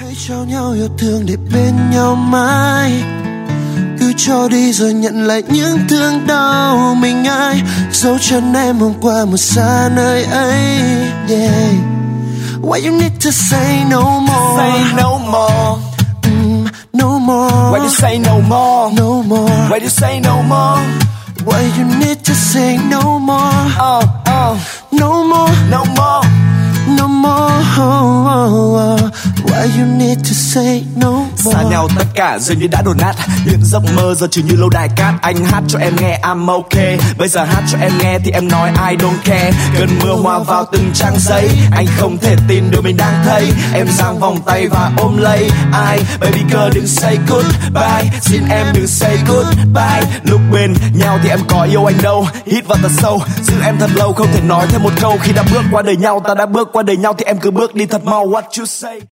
Hãy trao nhau yêu thương để bên nhau mãi, cứ cho đi rồi nhận lại những thương đau. Mình ai dấu chân em hôm qua một xa nơi ấy. Yeah. Why you need to say no more? Say no more. No more. Why you say no more? No more. Why you say no more? Why you need to say no more? No more. No more. No more. Why you need to say no more? Xa nhau tất cả dường như đã đổ nát, những giấc mơ giờ chỉ như lâu đài cát. Anh hát cho em nghe I'm okay, bây giờ hát cho em nghe thì em nói I don't care. Cơn mưa hòa vào từng trang giấy, anh không thể tin điều mình đang thấy. Em giang vòng tay và ôm lấy ai. Baby girl đừng say goodbye, xin em đừng say goodbye. Lúc bên nhau thì em có yêu anh đâu, hít vào thật sâu, giữ em thật lâu không thể nói thêm một câu. Khi đã bước qua đời nhau, ta đã bước qua đời nhau thì em cứ bước đi thật mau. What you say?